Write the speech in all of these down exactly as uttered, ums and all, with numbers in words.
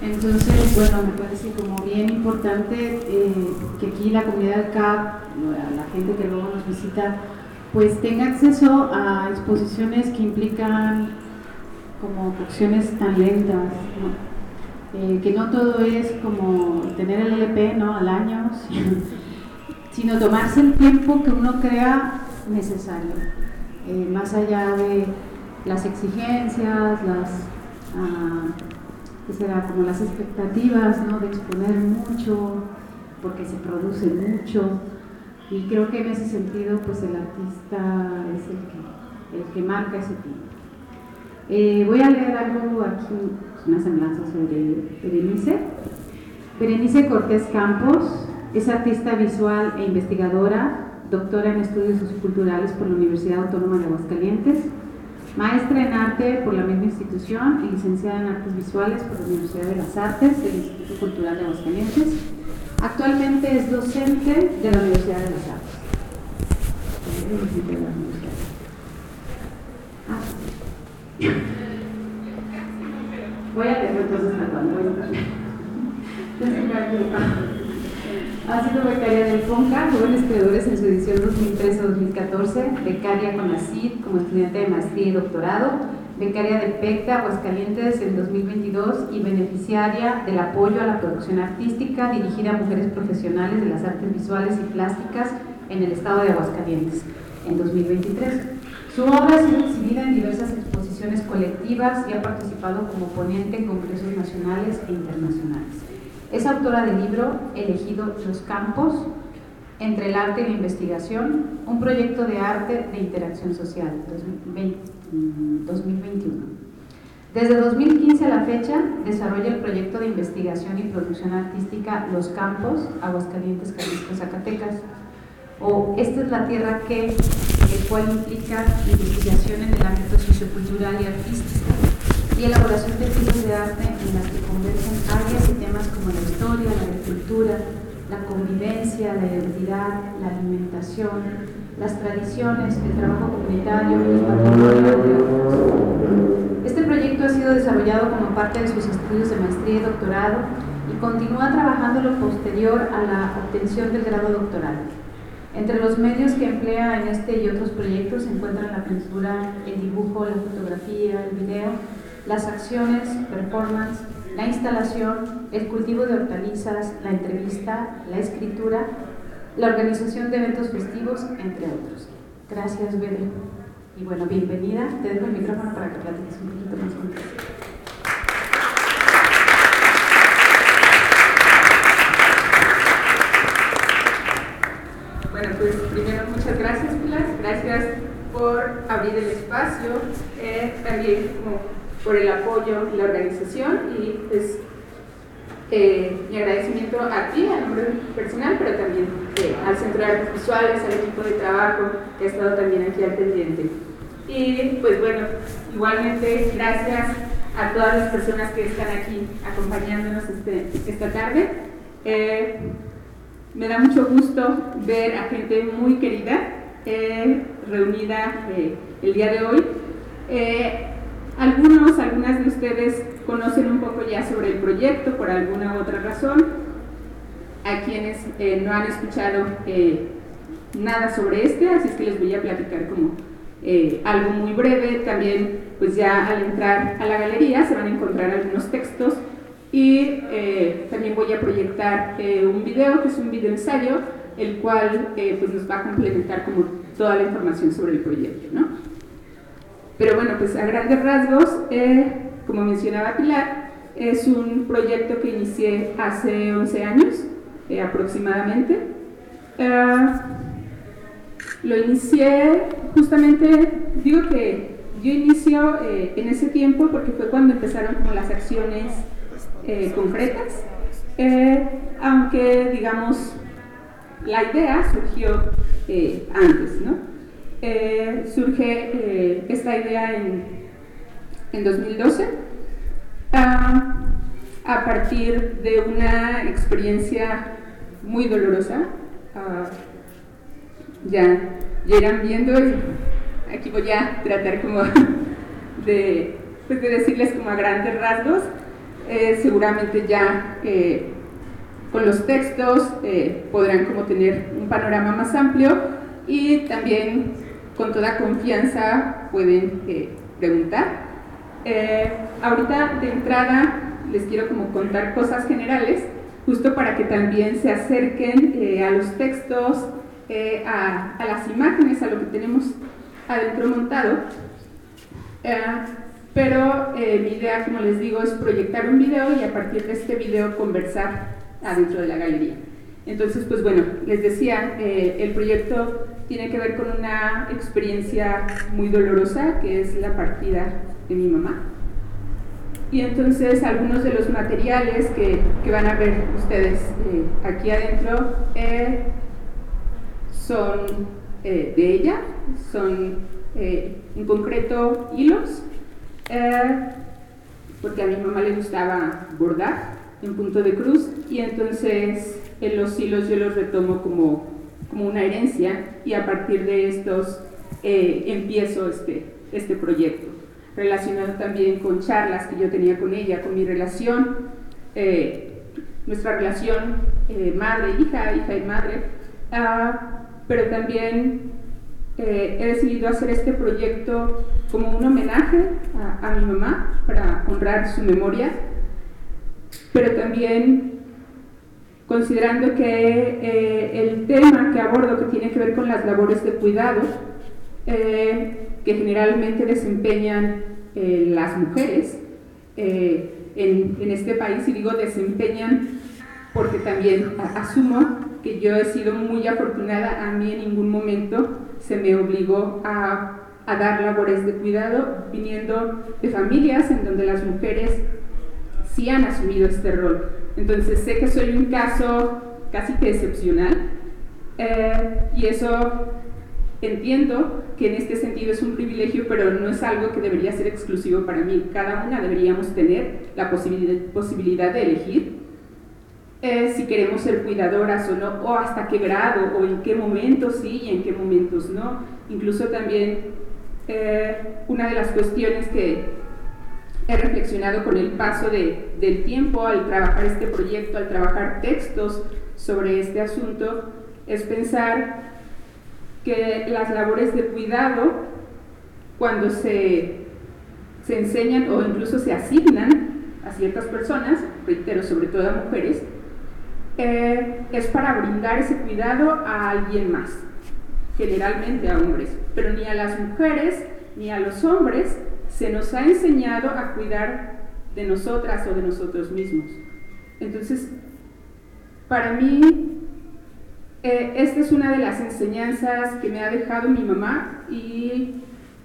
Entonces, bueno, me parece como bien importante eh, que aquí la comunidad del C A P, la gente que luego nos visita, pues tenga acceso a exposiciones que implican como cocciones tan lentas, ¿no? Eh, que no todo es como tener el L P, ¿no?, al año, sino, sino tomarse el tiempo que uno crea necesario, eh, más allá de las exigencias, las... Uh, que será como las expectativas, ¿no?, de exponer mucho, porque se produce mucho, y creo que en ese sentido pues el artista es el que, el que marca ese tiempo. Eh, voy a leer algo aquí, una semblanza sobre Berenice. Berenice Cortés Campos es artista visual e investigadora, doctora en estudios socioculturales por la Universidad Autónoma de Aguascalientes, maestra en arte por la misma institución y licenciada en artes visuales por la Universidad de las Artes del Instituto Cultural de Aguascalientes. Actualmente es docente de la Universidad de las Artes. Voy a leer entonces hasta cuando voy a Ha sido becaria del FONCA, Jóvenes Creadores en su edición dos mil trece a dos mil catorce, becaria con la C I D como estudiante de maestría y doctorado, becaria de PECTA Aguascalientes en dos mil veintidós y beneficiaria del apoyo a la producción artística dirigida a mujeres profesionales de las artes visuales y plásticas en el estado de Aguascalientes en dos mil veintitrés. Su obra ha sido exhibida en diversas exposiciones colectivas y ha participado como ponente en congresos nacionales e internacionales. Es autora del libro Elegido los Campos, entre el arte y la investigación, un proyecto de arte de interacción social, dos mil veintiuno. Desde dos mil quince a la fecha, desarrolla el proyecto de investigación y producción artística Los Campos, Aguascalientes, Jalisco, Zacatecas, o Esta es la Tierra que, el cual implica investigación en el ámbito sociocultural y artístico, y elaboración de piezas de arte en las que convergen áreas y temas como la historia, la agricultura, la convivencia, la identidad, la alimentación, las tradiciones, el trabajo comunitario y el patrimonio. Este proyecto ha sido desarrollado como parte de sus estudios de maestría y doctorado y continúa trabajando lo posterior a la obtención del grado doctoral. Entre los medios que emplea en este y otros proyectos se encuentran la pintura, el dibujo, la fotografía, el video, las acciones, performance, la instalación, el cultivo de hortalizas, la entrevista, la escritura, la organización de eventos festivos, entre otros. Gracias, Bebe. Y bueno, bienvenida. Te dejo el micrófono para que platiques un poquito más contigo. Bueno, pues primero muchas gracias, Pilar. Gracias por abrir el espacio, eh, también como por el apoyo y la organización, y pues eh, mi agradecimiento a ti, a nombre personal, pero también eh, al Centro de Artes Visuales, al equipo de trabajo que ha estado también aquí al pendiente. Y pues bueno, igualmente gracias a todas las personas que están aquí acompañándonos este, esta tarde. Eh, me da mucho gusto ver a gente muy querida eh, reunida eh, el día de hoy. Eh, Algunos, algunas de ustedes conocen un poco ya sobre el proyecto por alguna u otra razón. A quienes eh, no han escuchado eh, nada sobre este, así es que les voy a platicar como eh, algo muy breve. También, pues ya al entrar a la galería se van a encontrar algunos textos y eh, también voy a proyectar eh, un video, que es un video ensayo, el cual eh, pues nos va a complementar como toda la información sobre el proyecto, ¿no? Pero bueno, pues a grandes rasgos, eh, como mencionaba Pilar, es un proyecto que inicié hace once años eh, aproximadamente. Uh, lo inicié justamente, digo que yo inicio eh, en ese tiempo porque fue cuando empezaron como las acciones eh, concretas, eh, aunque digamos la idea surgió eh, antes, ¿no? Eh, surge eh, esta idea en, en dos mil doce uh, a partir de una experiencia muy dolorosa. Uh, ya, ya irán viendo, y aquí voy a tratar como de, pues de decirles como a grandes rasgos. eh, seguramente ya eh, con los textos eh, podrán como tener un panorama más amplio y también con toda confianza pueden eh, preguntar. Eh, ahorita de entrada les quiero como contar cosas generales, justo para que también se acerquen eh, a los textos, eh, a, a las imágenes, a lo que tenemos adentro montado. Eh, pero eh, mi idea, como les digo, es proyectar un video y a partir de este video conversar adentro de la galería. Entonces, pues bueno, les decía, eh, el proyecto tiene que ver con una experiencia muy dolorosa, que es la partida de mi mamá. Y entonces algunos de los materiales que, que van a ver ustedes eh, aquí adentro eh, son eh, de ella, son eh, en concreto hilos, eh, porque a mi mamá le gustaba bordar en punto de cruz, y entonces en los hilos yo los retomo como, como una herencia, y a partir de estos eh, empiezo este, este proyecto, relacionado también con charlas que yo tenía con ella, con mi relación, eh, nuestra relación eh, madre-hija, hija y madre, uh, pero también eh, he decidido hacer este proyecto como un homenaje a, a mi mamá, para honrar su memoria, pero también considerando que eh, el tema que abordo, que tiene que ver con las labores de cuidado, eh, que generalmente desempeñan eh, las mujeres eh, en, en este país, y digo desempeñan porque también a, asumo que yo he sido muy afortunada, a mí en ningún momento se me obligó a, a dar labores de cuidado, viniendo de familias en donde las mujeres sí han asumido este rol. Entonces sé que soy un caso casi que excepcional, eh, y eso entiendo que en este sentido es un privilegio, pero no es algo que debería ser exclusivo para mí. Cada una deberíamos tener la posibilidad, posibilidad de elegir eh, si queremos ser cuidadoras o no, o hasta qué grado, o en qué momentos sí y en qué momentos no. Incluso también eh, una de las cuestiones que he reflexionado con el paso de, del tiempo al trabajar este proyecto, al trabajar textos sobre este asunto, es pensar que las labores de cuidado, cuando se, se enseñan o incluso se asignan a ciertas personas, reitero, sobre todo a mujeres, eh, es para brindar ese cuidado a alguien más, generalmente a hombres, pero ni a las mujeres ni a los hombres se nos ha enseñado a cuidar de nosotras o de nosotros mismos. Entonces, para mí, eh, esta es una de las enseñanzas que me ha dejado mi mamá, y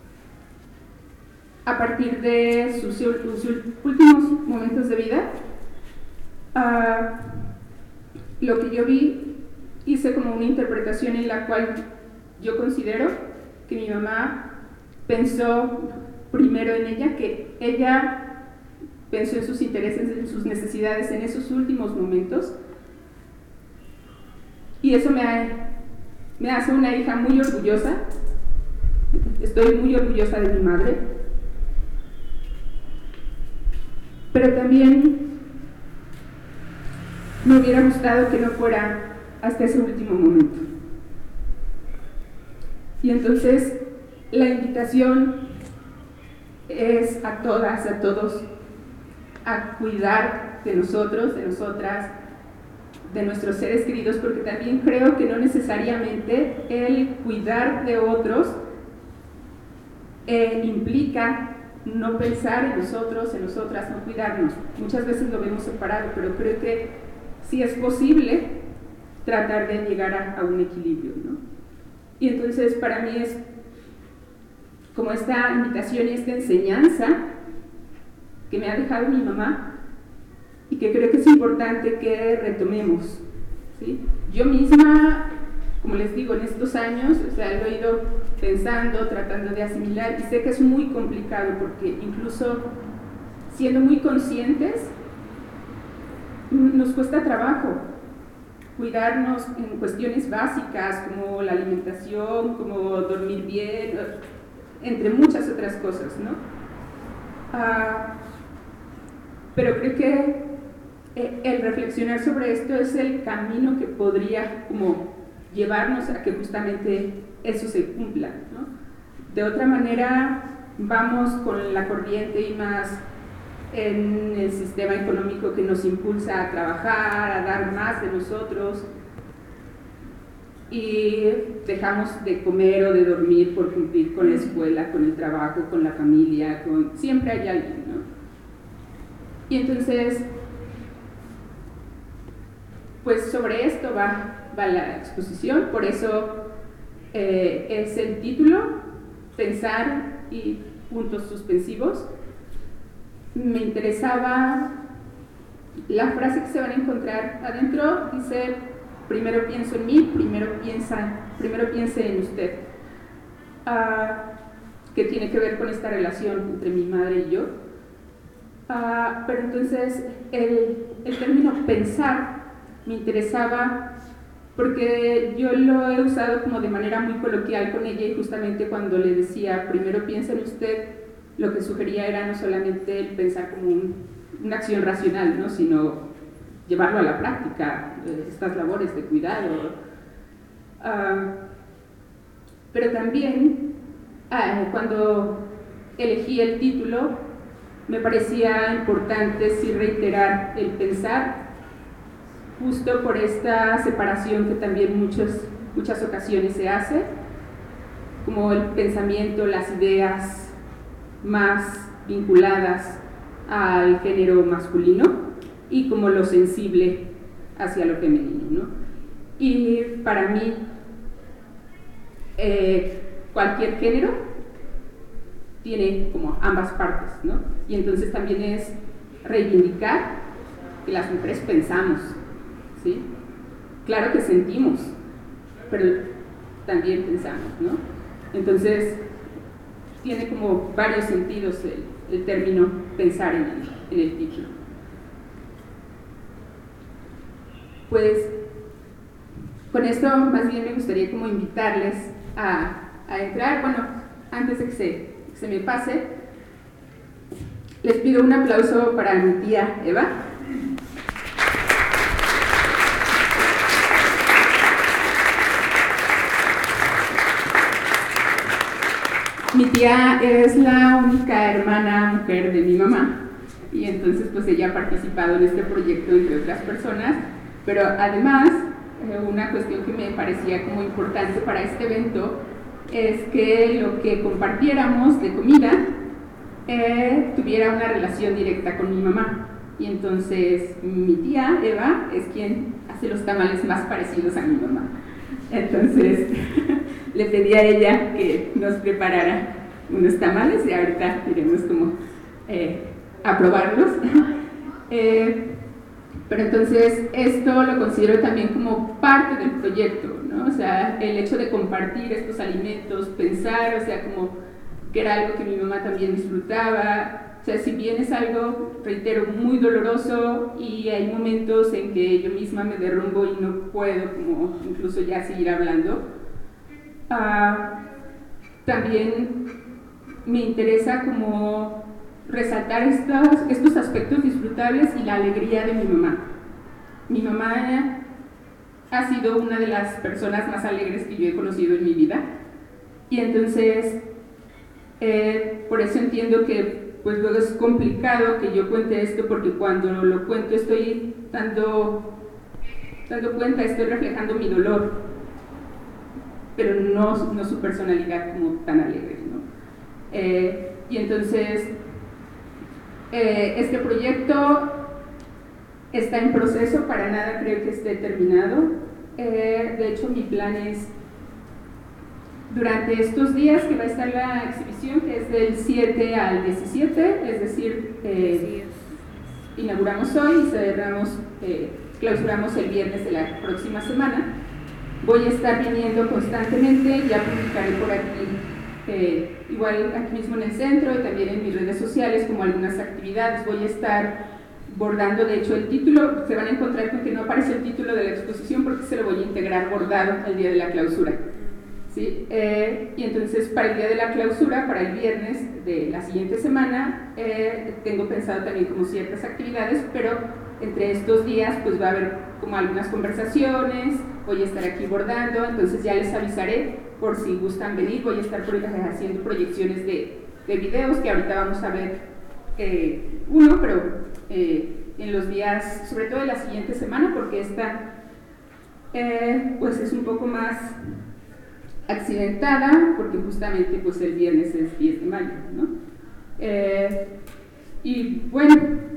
a partir de sus, sus últimos momentos de vida, uh, lo que yo vi, hice como una interpretación en la cual yo considero que mi mamá pensó primero en ella, que ella pensó en sus intereses, en sus necesidades en esos últimos momentos, y eso me, ha, me hace una hija muy orgullosa. Estoy muy orgullosa de mi madre, pero también me hubiera gustado que no fuera hasta ese último momento. Y entonces la invitación es a todas, a todos, a cuidar de nosotros, de nosotras, de nuestros seres queridos, porque también creo que no necesariamente el cuidar de otros eh, implica no pensar en nosotros, en nosotras, no cuidarnos. Muchas veces lo vemos separado, pero creo que sí es posible tratar de llegar a, a un equilibrio, ¿no? Y entonces para mí es como esta invitación y esta enseñanza que me ha dejado mi mamá, y que creo que es importante que retomemos, ¿sí? Yo misma, como les digo, en estos años, o sea, lo he ido pensando, tratando de asimilar, y sé que es muy complicado, porque incluso siendo muy conscientes, nos cuesta trabajo cuidarnos en cuestiones básicas como la alimentación, como dormir bien, entre muchas otras cosas, ¿no? Uh, pero creo que eh, el reflexionar sobre esto es el camino que podría como llevarnos a que justamente eso se cumpla, ¿no? De otra manera, vamos con la corriente y más en el sistema económico que nos impulsa a trabajar, a dar más de nosotros, y dejamos de comer o de dormir por cumplir con la escuela, con el trabajo, con la familia, con... siempre hay alguien, ¿no? Y entonces, pues sobre esto va, va la exposición, por eso eh, es el título, Pensar y puntos suspensivos. Me interesaba la frase que se van a encontrar adentro, dice: primero pienso en mí, primero, piensa, primero piense en usted, uh, que tiene que ver con esta relación entre mi madre y yo. Uh, pero entonces el, el término pensar me interesaba porque yo lo he usado como de manera muy coloquial con ella, y justamente cuando le decía primero piensa en usted, lo que sugería era no solamente el pensar como un, una acción racional, ¿no?, sino llevarlo a la práctica, eh, estas labores de cuidado. Uh, pero también, uh, cuando elegí el título, me parecía importante sí reiterar el pensar, justo por esta separación que también muchos, muchas ocasiones se hace, como el pensamiento, las ideas más vinculadas al género masculino, y como lo sensible hacia lo femenino, ¿no? Y para mí, eh, cualquier género tiene como ambas partes, ¿no? Y entonces también es reivindicar que las mujeres pensamos, ¿sí? Claro que sentimos, pero también pensamos, ¿no? Entonces, tiene como varios sentidos el, el término pensar en el, en el título. Pues, con esto más bien me gustaría como invitarles a, a entrar. Bueno, antes de que se, que se me pase, les pido un aplauso para mi tía Eva. Mi tía es la única hermana mujer de mi mamá, y entonces pues ella ha participado en este proyecto entre otras personas, pero además eh, una cuestión que me parecía como importante para este evento es que lo que compartiéramos de comida eh, tuviera una relación directa con mi mamá, y entonces mi tía Eva es quien hace los tamales más parecidos a mi mamá. Entonces le pedí a ella que nos preparara unos tamales, y ahorita iremos como eh, a probarlos. eh, pero entonces esto lo considero también como parte del proyecto, ¿no? O sea, el hecho de compartir estos alimentos, pensar, o sea, como que era algo que mi mamá también disfrutaba. O sea, si bien es algo, reitero, muy doloroso, y hay momentos en que yo misma me derrumbo y no puedo como incluso ya seguir hablando, uh, también me interesa como resaltar estos, estos aspectos disfrutables y la alegría de mi mamá. Mi mamá ha sido una de las personas más alegres que yo he conocido en mi vida, y entonces eh, por eso entiendo que pues luego es complicado que yo cuente esto, porque cuando lo cuento estoy dando, dando cuenta, estoy reflejando mi dolor, pero no, no su personalidad como tan alegre, ¿no? Eh, y entonces eh, este proyecto está en proceso, para nada creo que esté terminado. Eh, de hecho, mi plan es, durante estos días que va a estar la exhibición, que es del siete al diecisiete, es decir, eh, inauguramos hoy y cerramos, eh, clausuramos el viernes de la próxima semana. Voy a estar viniendo constantemente, ya publicaré por aquí, eh, igual aquí mismo en el centro y también en mis redes sociales, como algunas actividades. Voy a estar bordando, de hecho el título, se van a encontrar con que no aparece el título de la exposición porque se lo voy a integrar bordado el día de la clausura. ¿sí? Eh, y entonces para el día de la clausura, para el viernes de la siguiente semana, eh, tengo pensado también como ciertas actividades, pero entre estos días pues va a haber como algunas conversaciones, voy a estar aquí bordando, entonces ya les avisaré por si gustan venir, voy a estar haciendo proyecciones de, de videos que ahorita vamos a ver eh, uno, pero eh, en los días, sobre todo en la siguiente semana, porque esta eh, pues es un poco más accidentada, porque justamente pues el viernes es diez de mayo, ¿no? Eh, y bueno,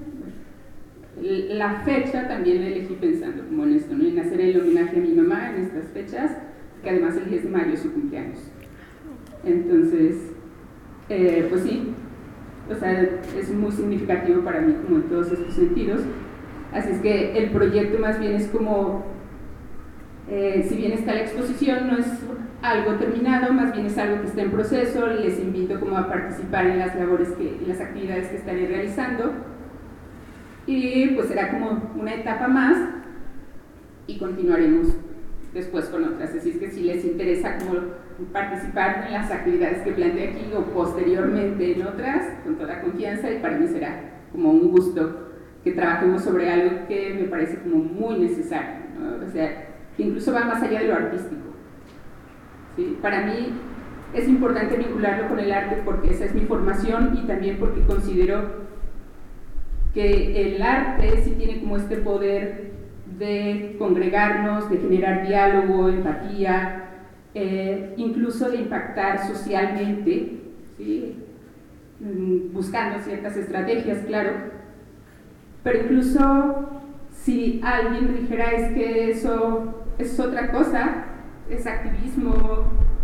la fecha también la elegí pensando como en esto, ¿no? En hacer el homenaje a mi mamá en estas fechas, que además el diez de mayo es su cumpleaños. Entonces, eh, pues sí, o sea, es muy significativo para mí como en todos estos sentidos. Así es que el proyecto más bien es como, eh, si bien está la exposición, no es algo terminado, más bien es algo que está en proceso. Les invito como a participar en las labores, que, en las actividades que estaré realizando. Y pues será como una etapa más y continuaremos después con otras. Así es que si les interesa como participar en las actividades que planteé aquí o posteriormente en otras, con toda confianza, y para mí será como un gusto que trabajemos sobre algo que me parece como muy necesario, ¿no? O sea, que incluso va más allá de lo artístico, ¿sí? Para mí es importante vincularlo con el arte porque esa es mi formación y también porque considero que el arte sí tiene como este poder de congregarnos, de generar diálogo, empatía, eh, incluso de impactar socialmente, ¿sí? Buscando ciertas estrategias, claro, pero incluso si alguien dijera es que eso es otra cosa, es activismo,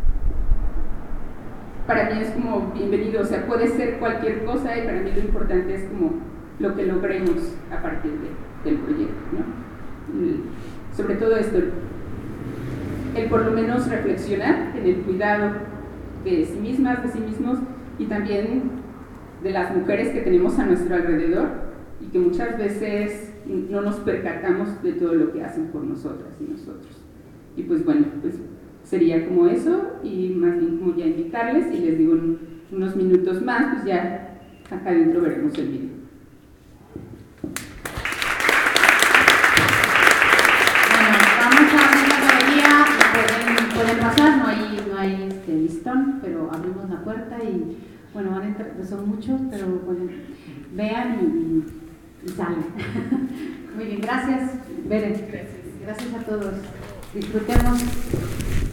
para mí es como bienvenido, o sea, puede ser cualquier cosa y para mí lo importante es como lo que logremos a partir de, del proyecto, ¿no? Y sobre todo esto, el por lo menos reflexionar en el cuidado de sí mismas, de sí mismos y también de las mujeres que tenemos a nuestro alrededor y que muchas veces no nos percatamos de todo lo que hacen por nosotras y nosotros. Y pues bueno, pues sería como eso y más bien como ya invitarles y les digo en unos minutos más, pues ya acá adentro veremos el video. Pueden pasar, no hay, no hay este, listón, pero abrimos la puerta y bueno, van a entrar, son muchos, pero bueno, vean y, y, y salen. Muy bien, gracias, Beren. Gracias. Gracias a todos. Disfrutemos.